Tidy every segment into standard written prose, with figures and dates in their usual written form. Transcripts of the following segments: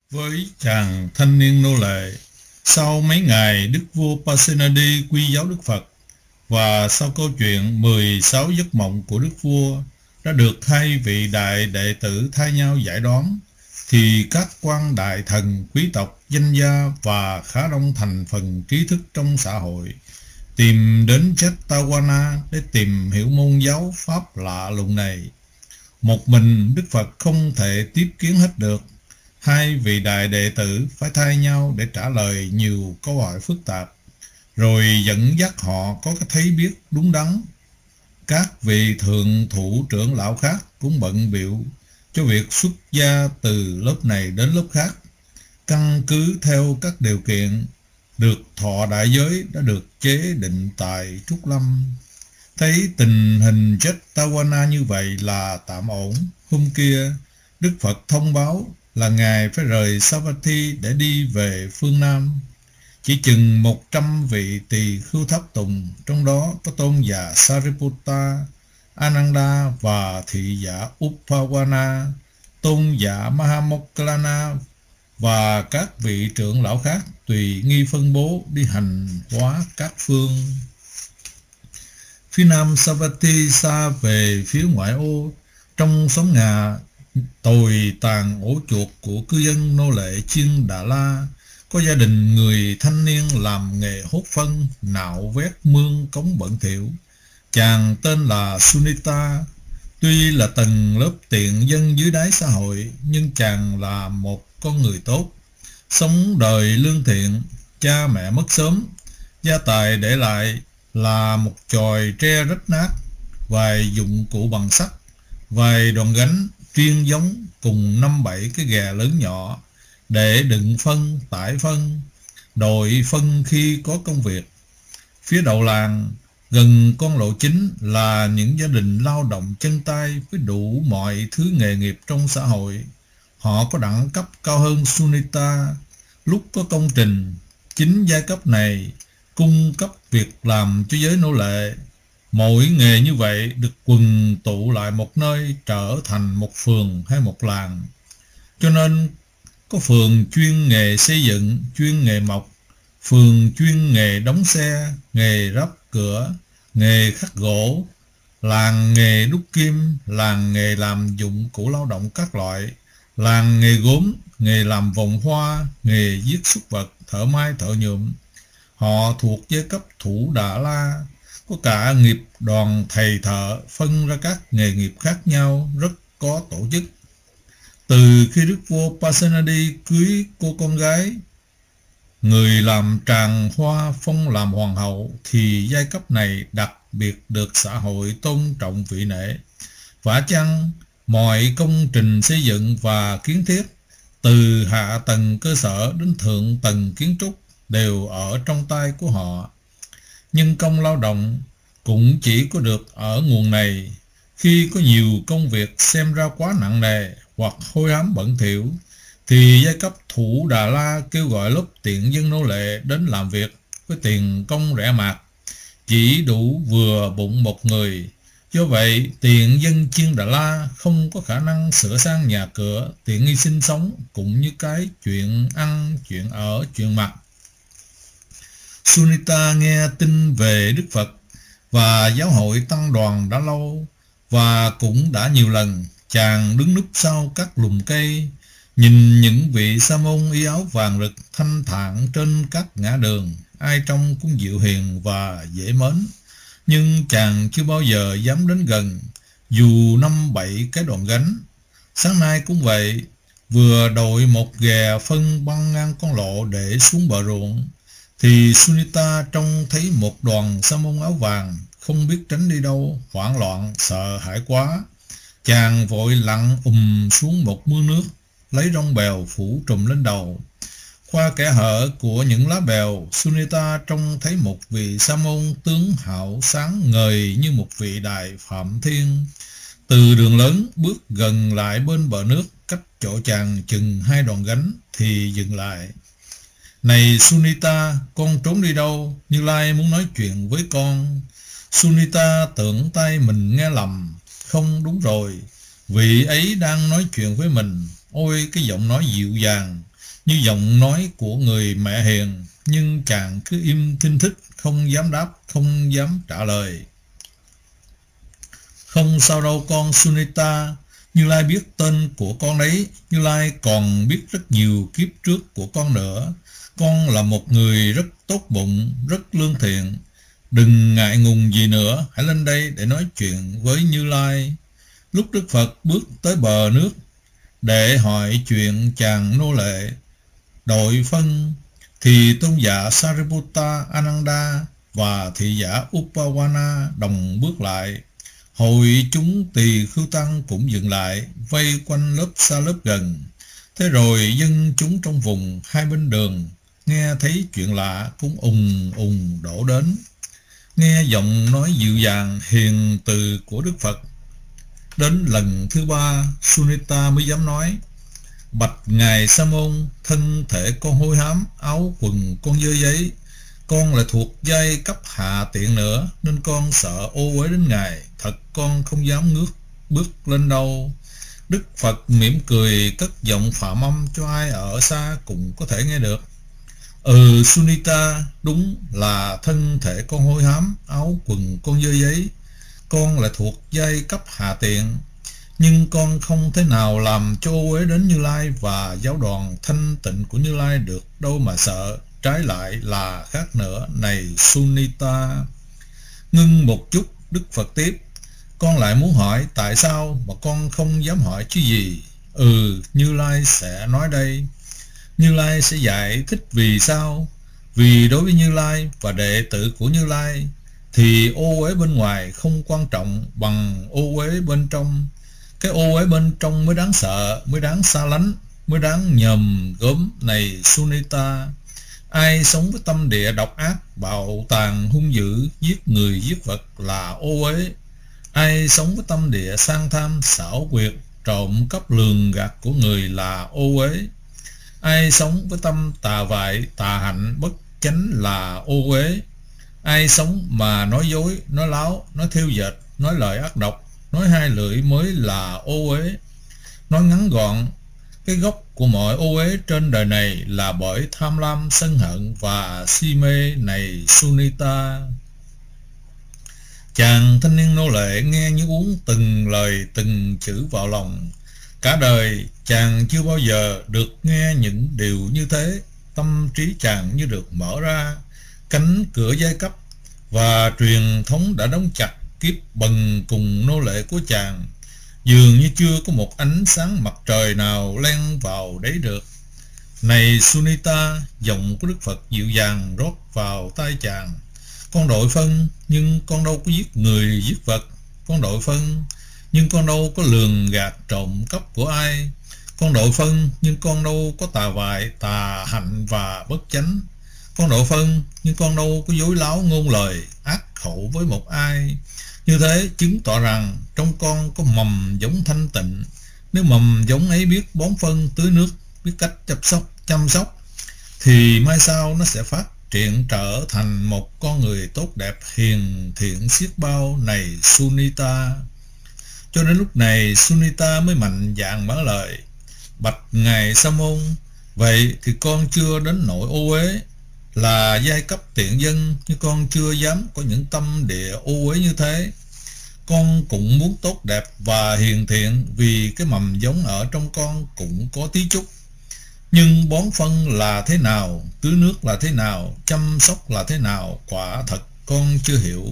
Với chàng thanh niên nô lệ, sau mấy ngày Đức vua Pasenadi quy giáo Đức Phật và sau câu chuyện 16 giấc mộng của Đức vua đã được hai vị đại đệ tử thay nhau giải đoán, thì các quan đại thần, quý tộc, danh gia và khá đông thành phần trí thức trong xã hội tìm đến Jetavana để tìm hiểu môn giáo pháp lạ lùng này. Một mình Đức Phật không thể tiếp kiến hết được. Hai vị đại đệ tử phải thay nhau để trả lời nhiều câu hỏi phức tạp, rồi dẫn dắt họ có cái thấy biết đúng đắn. Các vị thượng thủ trưởng lão khác cũng bận bịu cho việc xuất gia từ lớp này đến lớp khác, căn cứ theo các điều kiện được thọ đại giới đã được chế định tại Trúc Lâm. Thấy tình hình Jetavana như vậy là tạm ổn, hôm kia Đức Phật thông báo là Ngài phải rời Savatthi để đi về phương Nam. Chỉ chừng 100 vị tỳ khưu tháp tùng, trong đó có tôn giả Sariputta, Ananda và thị giả Upavana, tôn giả Mahamokkallana và các vị trưởng lão khác tùy nghi phân bố đi hành hóa các phương. Phía nam Savatthi xa về phía ngoại ô, trong xóm ngà tồi tàn ổ chuột của cư dân nô lệ Chiên Đà La, có gia đình người thanh niên làm nghề hốt phân, nạo vét mương cống bẩn thỉu. Chàng tên là Sunita. Tuy là tầng lớp tiện dân dưới đáy xã hội, nhưng chàng là một con người tốt, sống đời lương thiện. Cha mẹ mất sớm, gia tài để lại là một chòi tre rách nát, vài dụng cụ bằng sắt, vài đòn gánh chuyên giống cùng 5-7 cái ghè lớn nhỏ để đựng phân, tải phân, đội phân khi có công việc. Phía đầu làng, gần con lộ chính là những gia đình lao động chân tay với đủ mọi thứ nghề nghiệp trong xã hội. Họ có đẳng cấp cao hơn Sunita. Lúc có công trình, chính giai cấp này cung cấp việc làm cho giới nô lệ. Mỗi nghề như vậy được quần tụ lại một nơi, trở thành một phường hay một làng. Cho nên có phường chuyên nghề xây dựng, chuyên nghề mộc, phường chuyên nghề đóng xe, nghề ráp cửa, nghề khắc gỗ, làng nghề đúc kim, làng nghề làm dụng cụ lao động các loại, làng nghề gốm, nghề làm vòng hoa, nghề giết súc vật, thợ may, thợ nhuộm. Họ thuộc giai cấp thủ Đà La, có cả nghiệp đoàn thầy thợ, phân ra các nghề nghiệp khác nhau, rất có tổ chức. Từ khi Đức vua Pasenadi cưới cô con gái người làm tràng hoa phong làm hoàng hậu, thì giai cấp này đặc biệt được xã hội tôn trọng vị nể. Vả chăng mọi công trình xây dựng và kiến thiết, từ hạ tầng cơ sở đến thượng tầng kiến trúc, đều ở trong tay của họ. Nhưng công lao động cũng chỉ có được ở nguồn này. Khi có nhiều công việc xem ra quá nặng nề hoặc hôi hám bẩn thỉu, thì giai cấp thủ Đà La kêu gọi lớp tiện dân nô lệ đến làm việc với tiền công rẻ mạt, chỉ đủ vừa bụng một người. Do vậy, tiện dân Chiên Đà La không có khả năng sửa sang nhà cửa, tiện nghi sinh sống, cũng như cái chuyện ăn, chuyện ở, chuyện mặc. Sunita nghe tin về Đức Phật và giáo hội tăng đoàn đã lâu, và cũng đã nhiều lần chàng đứng núp sau các lùm cây, nhìn những vị sa môn y áo vàng rực thanh thản trên các ngã đường, ai trông cũng dịu hiền và dễ mến. Nhưng chàng chưa bao giờ dám đến gần, dù 5-7 cái đòn gánh. Sáng nay cũng vậy, vừa đội một ghè phân băng ngang con lộ để xuống bờ ruộng, thì Sunita trông thấy một đoàn sa môn áo vàng, không biết tránh đi đâu, hoảng loạn, sợ hãi quá. Chàng vội lặn xuống một mương nước, lấy rong bèo phủ trùm lên đầu. Qua kẽ hở của những lá bèo, Sunita trông thấy một vị sa môn tướng hảo sáng ngời như một vị đại phạm thiên. Từ đường lớn bước gần lại bên bờ nước, cách chỗ chàng chừng 2 đòn gánh, thì dừng lại. Này Sunita, con trốn đi đâu? Như Lai muốn nói chuyện với con. Sunita tưởng tay mình nghe lầm. Không, đúng rồi, vị ấy đang nói chuyện với mình. Ôi, cái giọng nói dịu dàng, như giọng nói của người mẹ hiền, nhưng chàng cứ im thinh thích, không dám đáp, không dám trả lời. Không sao đâu con Sunita, Như Lai biết tên của con đấy, Như Lai còn biết rất nhiều kiếp trước của con nữa. Con là một người rất tốt bụng, rất lương thiện. Đừng ngại ngùng gì nữa, hãy lên đây để nói chuyện với Như Lai. Lúc Đức Phật bước tới bờ nước để hỏi chuyện chàng nô lệ đội phân, thì tôn giả Sariputta Ananda và thị giả Upawana đồng bước lại. Hội chúng tỳ khưu tăng cũng dừng lại, vây quanh lớp xa lớp gần. Thế rồi dân chúng trong vùng hai bên đường nghe thấy chuyện lạ cũng ùng ùng đổ đến. Nghe giọng nói dịu dàng hiền từ của Đức Phật. Đến lần thứ ba, Sunita mới dám nói: Bạch Ngài Sa Môn, thân thể con hôi hám, áo quần con dơ giấy. Con lại thuộc giai cấp hạ tiện nữa, nên con sợ ô uế đến Ngài. Thật con không dám ngước bước lên đâu. Đức Phật mỉm cười cất giọng phạm âm cho ai ở xa cũng có thể nghe được. Sunita, đúng là thân thể con hôi hám, áo quần con dơ giấy. Con lại thuộc giai cấp hạ tiện, nhưng con không thể nào làm cho ô uế đến Như Lai và giáo đoàn thanh tịnh của Như Lai được đâu mà sợ. Trái lại là khác nữa, này Sunita. Ngưng một chút, Đức Phật tiếp: Con lại muốn hỏi tại sao mà con không dám hỏi chứ gì? Như Lai sẽ nói đây. Như Lai sẽ giải thích vì sao. Vì đối với Như Lai và đệ tử của Như Lai thì ô uế bên ngoài không quan trọng bằng ô uế bên trong. Cái ô uế bên trong mới đáng sợ, mới đáng xa lánh, mới đáng nhòm gớm, này Sunita. Ai sống với tâm địa độc ác, bạo tàn, hung dữ, giết người giết vật là ô uế. Ai sống với tâm địa sang tham, xảo quyệt, trộm cắp lường gạt của người là ô uế. Ai sống với tâm tà vại, tà hạnh, bất chánh là ô uế. Ai sống mà nói dối, nói láo, nói thêu dệt, nói lời ác độc, nói hai lưỡi mới là ô uế. Nói ngắn gọn, cái gốc của mọi ô uế trên đời này là bởi tham lam, sân hận và si mê, này Sunita. Chàng thanh niên nô lệ nghe như uống từng lời từng chữ vào lòng. Cả đời chàng chưa bao giờ được nghe những điều như thế. Tâm trí chàng như được mở ra, cánh cửa giai cấp và truyền thống đã đóng chặt kiếp bần cùng nô lệ của chàng. Dường như chưa có một ánh sáng mặt trời nào len vào đấy được. Này Sunita, giọng của Đức Phật dịu dàng rót vào tai chàng: Con đội phân, nhưng con đâu có giết người giết vật. Con đội phân, nhưng con đâu có lường gạt trộm cắp của ai. Con đội phân, nhưng con đâu có tà vại, tà hạnh và bất chánh. Con đội phân, nhưng con đâu có dối láo ngôn lời ác khẩu với một ai. Như thế chứng tỏ rằng trong con có mầm giống thanh tịnh. Nếu mầm giống ấy biết bón phân, tưới nước, biết cách chăm sóc thì mai sau nó sẽ phát triển trở thành một con người tốt đẹp, hiền thiện xiết bao, này Sunita. Cho đến lúc này Sunita mới mạnh dạn mở lời: Bạch Ngài Sa Môn, vậy thì con chưa đến nỗi ô uế, là giai cấp tiện dân, nhưng con chưa dám có những tâm địa ô uế như thế. Con cũng muốn tốt đẹp và hiền thiện, vì cái mầm giống ở trong con cũng có tí chút. Nhưng bón phân là thế nào, tưới nước là thế nào, chăm sóc là thế nào, quả thật con chưa hiểu.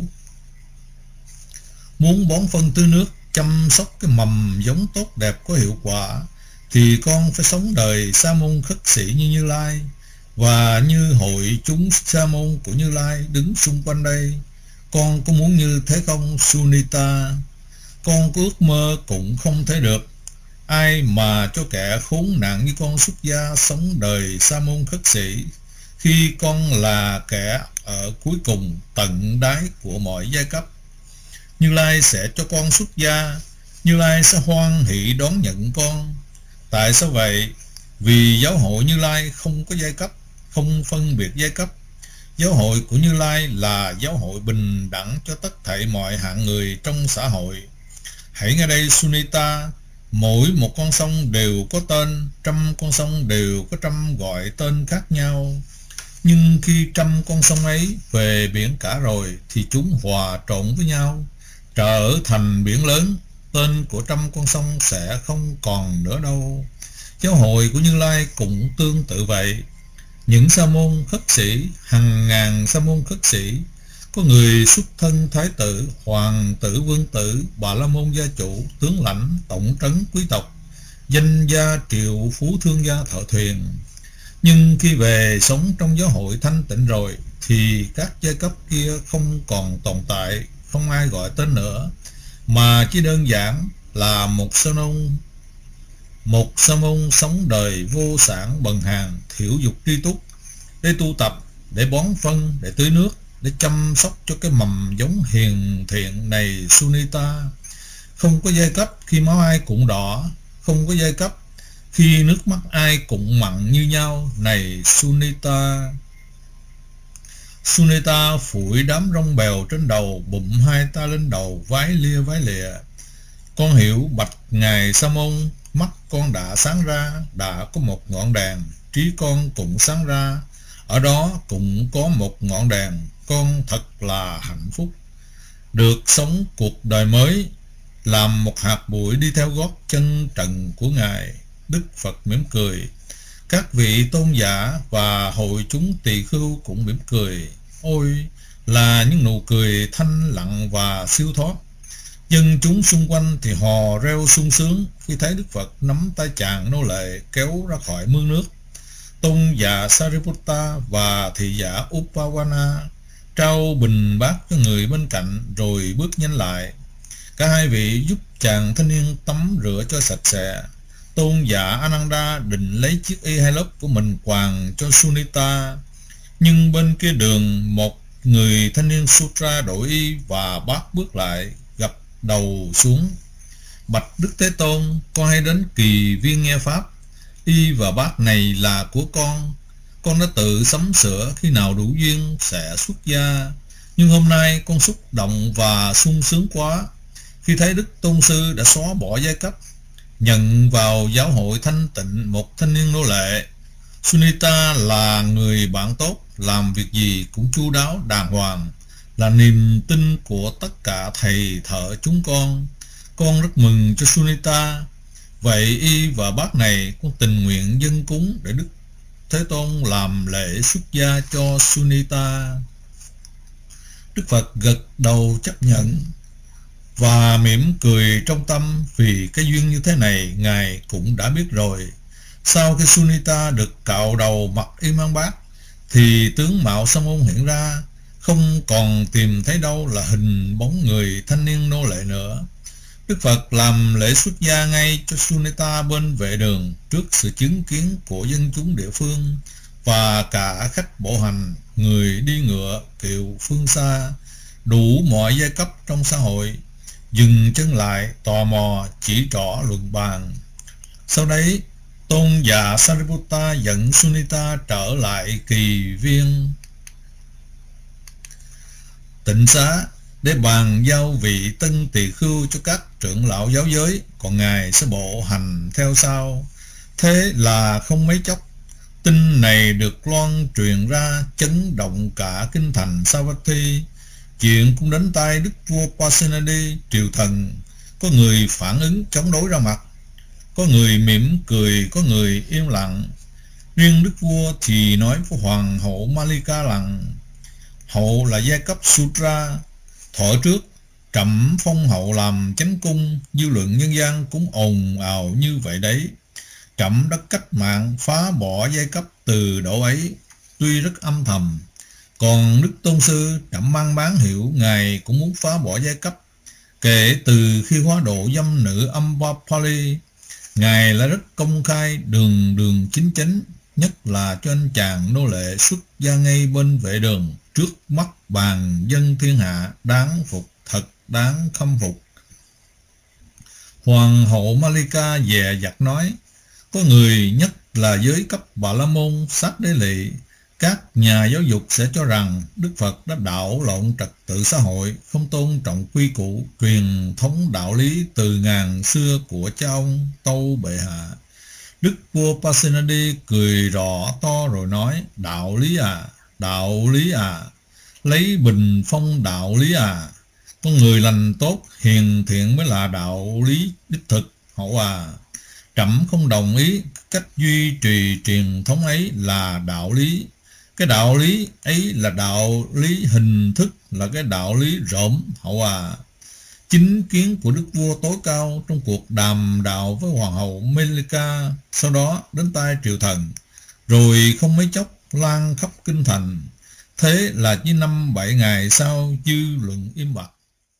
Muốn bón phân tưới nước, chăm sóc cái mầm giống tốt đẹp có hiệu quả thì con phải sống đời sa môn khất sĩ như Như Lai, và như hội chúng sa môn của Như Lai đứng xung quanh đây. Con có muốn như thế không Sunita? Con có ước mơ cũng không thể được. Ai mà cho kẻ khốn nạn như con xuất gia sống đời sa môn khất sĩ, khi con là kẻ ở cuối cùng tận đáy của mọi giai cấp. Như Lai sẽ cho con xuất gia, Như Lai sẽ hoan hỷ đón nhận con. Tại sao vậy? Vì giáo hội Như Lai không có giai cấp, không phân biệt giai cấp. Giáo hội của Như Lai là giáo hội bình đẳng cho tất thảy mọi hạng người trong xã hội. Hãy nghe đây Sunita, Mỗi một con sông đều có tên, trăm con sông đều có trăm gọi tên khác nhau. Nhưng khi trăm con sông ấy về biển cả rồi thì chúng hòa trộn với nhau, trở thành biển lớn. Tên của trăm con sông sẽ không còn nữa đâu. Giáo hội của Như Lai cũng tương tự vậy. Những sa môn khất sĩ, hàng ngàn sa môn khất sĩ, có người xuất thân thái tử, hoàng tử, vương tử, bà la môn gia chủ, tướng lãnh, tổng trấn quý tộc, danh gia triệu phú, thương gia thợ thuyền. Nhưng khi về sống trong giáo hội thanh tịnh rồi thì các giai cấp kia không còn tồn tại, không ai gọi tên nữa, mà chỉ đơn giản là một sa môn sống đời vô sản bần hàng, thiểu dục tri túc, để tu tập, để bón phân, để tưới nước, để chăm sóc cho cái mầm giống hiền thiện này. Sunita, không có giai cấp khi máu ai cũng đỏ, không có giai cấp khi nước mắt ai cũng mặn như nhau này. Sunita. Sunita phủi đám rong bèo trên đầu, bụm hai tay lên đầu, vái lìa. Con hiểu bạch ngài sa môn, mắt con đã sáng ra, đã có một ngọn đèn, trí con cũng sáng ra, ở đó cũng có một ngọn đèn. Con thật là hạnh phúc được sống cuộc đời mới, làm một hạt bụi đi theo gót chân trần của ngài. Đức Phật mỉm cười, các vị tôn giả và hội chúng tỳ khưu cũng mỉm cười. Ôi, là những nụ cười thanh lặng và siêu thoát. Dân chúng xung quanh thì hò reo sung sướng khi thấy Đức Phật nắm tay chàng nô lệ kéo ra khỏi mương nước. Tôn giả Sariputta và thị giả Upawana trao bình bát cho người bên cạnh rồi bước nhanh lại. Cả hai vị giúp chàng thanh niên tắm rửa cho sạch sẽ. Tôn giả Ananda định lấy chiếc y hai lớp của mình quàng cho Sunita, nhưng bên kia đường một người thanh niên sutra đổi y và bát bước lại, gập đầu xuống. Bạch Đức Thế Tôn, con hay đến kỳ viên nghe pháp. Y và bát này là của con đã tự sắm sửa, khi nào đủ duyên sẽ xuất gia. Nhưng hôm nay con xúc động và sung sướng quá khi thấy Đức Tôn Sư đã xóa bỏ giai cấp, nhận vào giáo hội thanh tịnh một thanh niên nô lệ. Sunita là người bạn tốt, làm việc gì cũng chu đáo đàng hoàng, là niềm tin của tất cả thầy thợ chúng con. Con rất mừng cho Sunita. Vậy y và bác này con tình nguyện dâng cúng để Đức Thế Tôn làm lễ xuất gia cho Sunita. Đức Phật gật đầu chấp nhận và mỉm cười trong tâm, vì cái duyên như thế này ngài cũng đã biết rồi. Sau khi Sunita được cạo đầu mặc y mang bát thì tướng mạo sa môn hiện ra, không còn tìm thấy đâu là hình bóng người thanh niên nô lệ nữa. Đức Phật làm lễ xuất gia ngay cho Sunita bên vệ đường, trước sự chứng kiến của dân chúng địa phương và cả khách bộ hành, người đi ngựa kiệu phương xa, đủ mọi giai cấp trong xã hội, dừng chân lại tò mò chỉ trỏ luận bàn. Sau đấy tôn giả Sariputta dẫn Sunita trở lại kỳ viên tịnh xá để bàn giao vị tân tỳ khưu cho các trưởng lão giáo giới, còn ngài sẽ bộ hành theo sau. Thế là không mấy chốc, tin này được loan truyền ra, chấn động cả kinh thành Savatthi. Chuyện cũng đến tai đức vua Pasenadi triều thần. Có người phản ứng chống đối ra mặt, có người mỉm cười, có người im lặng. Riêng đức vua thì nói với hoàng hậu Malika rằng: hậu là giai cấp Sudra, thuở trước trẫm phong hậu làm chánh cung, dư luận nhân gian cũng ồn ào như vậy đấy. Trẫm đã cách mạng phá bỏ giai cấp từ độ ấy, tuy rất âm thầm. Còn Đức Tôn Sư trẫm mang bán hiệu ngài cũng muốn phá bỏ giai cấp. Kể từ khi hóa độ dâm nữ Ambapali, ngài là rất công khai, đường chính chánh, nhất là cho anh chàng nô lệ xuất gia ngay bên vệ đường, trước mắt bàn dân thiên hạ, đáng phục, thật đáng khâm phục. Hoàng hậu Malika dè dặt nói: có người, nhất là giới cấp Bà La Môn, Sát Đế Lị, Các nhà giáo dục sẽ cho rằng Đức Phật đã đảo lộn trật tự xã hội, không tôn trọng quy củ, truyền thống đạo lý từ ngàn xưa của cha ông Tâu bệ hạ. Đức vua Pasenadi cười rõ to rồi nói: đạo lý à, lấy bình phong đạo lý à. Con người lành tốt, hiền thiện mới là đạo lý đích thực, hậu à. Trẫm không đồng ý cách duy trì truyền thống ấy là đạo lý. Cái đạo lý ấy là đạo lý hình thức, là cái đạo lý rỗm, hậu à. Chính kiến của đức vua tối cao trong cuộc đàm đạo với hoàng hậu Melika, sau đó đến tai triều thần, rồi không mấy chốc lan khắp kinh thành. Thế là chỉ 5-7 ngày sau, dư luận im bặt.